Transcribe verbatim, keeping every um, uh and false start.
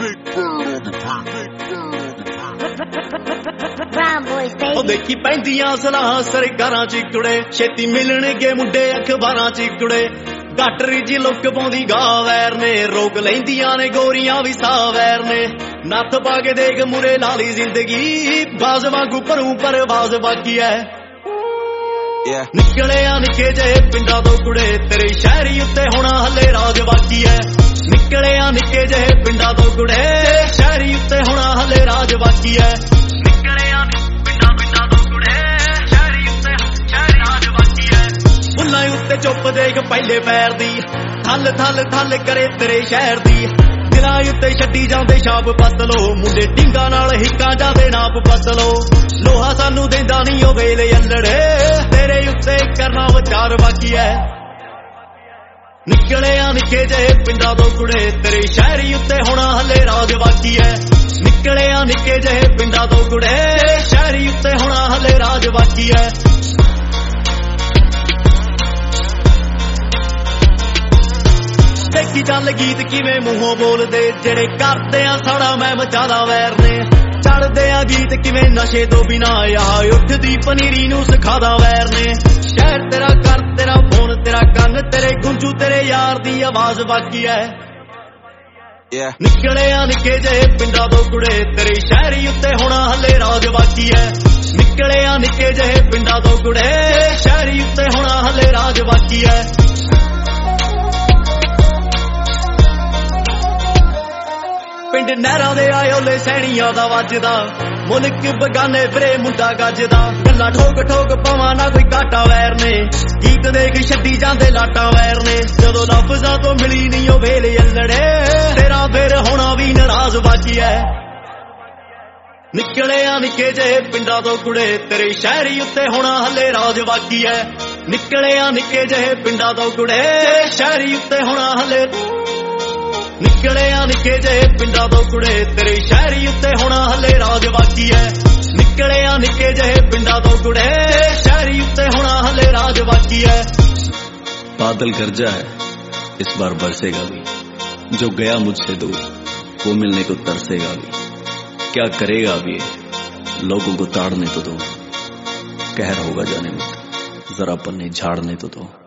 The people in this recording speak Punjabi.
Brown boys, baby. ਉਹ ਦੇਖੀ ਪੈਂਦੀਆਂ ਸਲਾਹਾਂ ਸਰਕਾਰਾਂ ਚ ਕੁੜੇ, ਛੇਤੀ ਮਿਲਣਗੇ ਮੁੰਡੇ ਅਖਬਾਰਾਂ ਚ ਕੁੜੇ। ਗਾਟਰੀ ਜੀ ਲੁੱਕ ਪਾਉਂਦੀ ਗਾਵੈਰ ਨੇ, ਰੋਕ ਲੈਂਦੀਆਂ ਨੇ ਗੋਰੀਆਂ ਵੀ ਸਾਵੈਰ ਨੇ। ਨੱਥ ਪਾ ਕੇ ਦੇਖ ਮੁਰੇ ਲਾਲੀ ਜ਼ਿੰਦਗੀ, ਬਾਜ਼ ਵਾਂਗੂ ਭਰੂ ਪਰਵਾਜ਼ ਬਾਕੀ ਐ। Yeah. ਨਿਕਲੇ ਆ ਨਿੱਕੇ ਜਿਹੇ ਪਿੰਡਾਂ ਤੋਂ ਕੁੜੇ, ਤੇਰੇ ਸ਼ਹਿਰੀ ਉੱਤੇ ਹੋਣਾ ਹੱਲੇ ਰਾਜ ਬਾਕੀ ਐ। ਨਿਕਲੇ ਆ ਨਿੱਕੇ ਜਿਹੇ ਪਿੰਡਾਂ ਤੋਂ ਕੁੜੇ, ਸ਼ਹਿਰੀ ਉੱਤੇ ਹੋਣਾ ਹੱਲੇ ਰਾਜ ਬਾਕੀ ਐ। ਨਿਕਲੇ ਆ ਪਿੰਡਾਂ ਪਿੰਡਾਂ ਤੋਂ ਕੁੜੇ, ਸ਼ਹਿਰੀ ਉੱਤੇ ਸ਼ਹਿਰੀ ਰਾਜ ਬਾਕੀ ਐ। ਬੁੱਲਾਂ ਉੱਤੇ ਚੁੱਪ ਦੇਖ ਪਹਿਲੇ ਪੈਰ ਦੀ, ਥੱਲ ਥੱਲ ਥੱਲ ਕਰੇ ਤੇਰੇ ਸ਼ਹਿਰ ਦੀ। ਦਿਲਾਂ ਉੱਤੇ ਛੱਡੀ ਜਾਂਦੇ ਛਾਪ ਬਦਲੋ, ਮੁੰਡੇ ਢਿੰਗਾਂ ਨਾਲ ਹਿੱਕਾਂ ਜਾਂਦੇ ਨਾਪ ਬਦਲੋ। ਲੋਹਾ ਸਾਨੂੰ ਦੇਂਦਾ ਨਹੀਂ ਉਹ ਵੇਲੇ ਅਲੜੇ, ਤੇਰੇ ਉੱਤੇ ਕਰਨਾ ਵਿਚਾਰ ਬਾਕੀ ਐ। ਨਿਕਲੇ ਆ ਨਿੱਕੇ ਜਿਹੇ ਪਿੰਡਾਂ ਤੋਂ ਕੁੜੇ, ਤੇਰੇ ਸ਼ਹਿਰੀ ਉੱਤੇ ਹੋਣਾ ਹੱਲੇ ਰਾਜ ਬਾਕੀ ਐ। ਨਿਕਲੇ ਆ ਨਿੱਕੇ ਜਿਹੇ ਪਿੰਡਾਂ ਤੋਂ ਕੁੜੇ, ਸ਼ਹਿਰੀ ਉੱਤੇ ਹੋਣਾ ਹੱਲੇ ਰਾਜ ਬਾਕੀ ਐ। ਦੇਖੀ ਚੱਲ ਗੀਤ ਕਿਵੇਂ ਮੂੰਹੋਂ ਬੋਲਦੇ, ਜਿਹੜੇ ਕਰਦੇ ਆ ਸਾੜਾ ਮੈਂ ਮਚਾਦਾ ਵੈਰ ਨੇ। ਚੜਦੇ ਆ ਗੀਤ ਕਿਵੇਂ ਨਸ਼ੇ ਤੋਂ ਬਿਨਾ, ਆਹ ਉੱਠਦੀ ਪਨੀਰੀ ਨੂੰ ਸਿਖਾਦਾ ਵੈਰ ਨੇ। ਸ਼ਹਿਰ ਤੇਰਾ ਕਰ ਤੇਰਾ ਫੋਨ ਤੇਰਾ ਕੰਨ, ਤੇਰੇ ਗੁੰਜੂ ਤੇਰੇ ਯਾਰ ਦੀ ਆਵਾਜ਼ ਬਾਕੀ ਐ। Yeah. ਨਿਕਲੇ ਆ ਨਿੱਕੇ ਜਿਹੇ ਪਿੰਡਾਂ ਤੋਂ ਕੁੜੇ, ਤੇਰੇ ਸ਼ਹਿਰੀ ਉੱਤੇ ਹੋਣਾ ਹੱਲੇ ਰਾਜ ਬਾਕੀ ਐ। ਨਿਕਲੇ ਆ ਨਿੱਕੇ ਜਿਹੇ ਪਿੰਡਾਂ ਤੋਂ ਕੁੜੇ, ਸ਼ਹਿਰੀ ਉੱਤੇ ਹੋਣਾ ਹੱਲੇ ਰਾਜ ਬਾਕੀ ਐ। ਪਿੰਡ ਨਹਿਰਾਂ ਦੇ ਆਇਓਲੇ ਸੈਣੀਆਂ ਦਾ ਵੱਜਦਾ, ਮੁਲਕ ਬਗਾਨੇ ਵੀਰੇ ਮੁੰਡਾ ਗੱਜਦਾ। ਗੱਲਾਂ ਠੋਕ ਠੋਕ ਪਵਾਂ ਨਾ ਕੋਈ ਘਾਟਾ ਵੈਰ ਨੇ, ਗੀਤ ਦੇਖ ਛੱਡੀ ਜਾਂਦੇ ਲਾਟਾਂ ਵੈਰ ਨੇ। ਜਦੋਂ ਲਫ਼ਜ਼ਾਂ ਤੋਂ ਮਿਲੀ ਨਹੀਂ ਉਹ ਵੇਲੇ ਅਲੜੇ, ਤੇਰਾ ਫਿਰ ਹੋਣਾ ਵੀ ਨਾਰਾਜ਼ ਬਾਕੀ ਐ। ਨਿਕਲੇ ਆ ਨਿੱਕੇ ਜਿਹੇ ਪਿੰਡਾਂ ਤੋਂ ਕੁੜੇ, ਤੇਰੇ ਸ਼ਹਿਰੀ ਉੱਤੇ ਹੋਣਾ ਹੱਲੇ ਰਾਜ ਬਾਕੀ ਐ। ਨਿਕਲੇ ਆ ਨਿੱਕੇ ਜਿਹੇ ਪਿੰਡਾਂ ਤੋਂ ਕੁੜੇ, ਸ਼ਹਿਰੀ ਉੱਤੇ ਹੋਣਾ ਹੱਲੇ। ਨਿਕਲੇ ਆ ਨਿੱਕੇ ਜਿਹੇ ਪਿੰਡਾਂ ਤੋਂ ਕੁੜੇ, ਤੇਰੇ ਸ਼ਹਿਰੀ ਉੱਤੇ ਹੋਣਾ ਹੱਲੇ ਰਾਜ ਬਾਕੀ ਐ। ਨਿਕਲੇ ਆ ਨਿੱਕੇ ਜਿਹੇ ਪਿੰਡਾਂ ਤੋਂ ਕੁੜੇ, ਸ਼ਹਿਰੀ ਉੱਤੇ ਹੋਣਾ ਹੱਲੇ ਰਾਜ ਬਾਕੀ ਐ। बादल गरजा है, इस बार बरसेगा भी, जो गया मुझसे दूर वो मिलने को तरसेगा भी। क्या करेगा अब ये, लोगों को ताड़ने तो दो, कहर होगा जाने में, जरा पन्ने झाड़ने तो दो।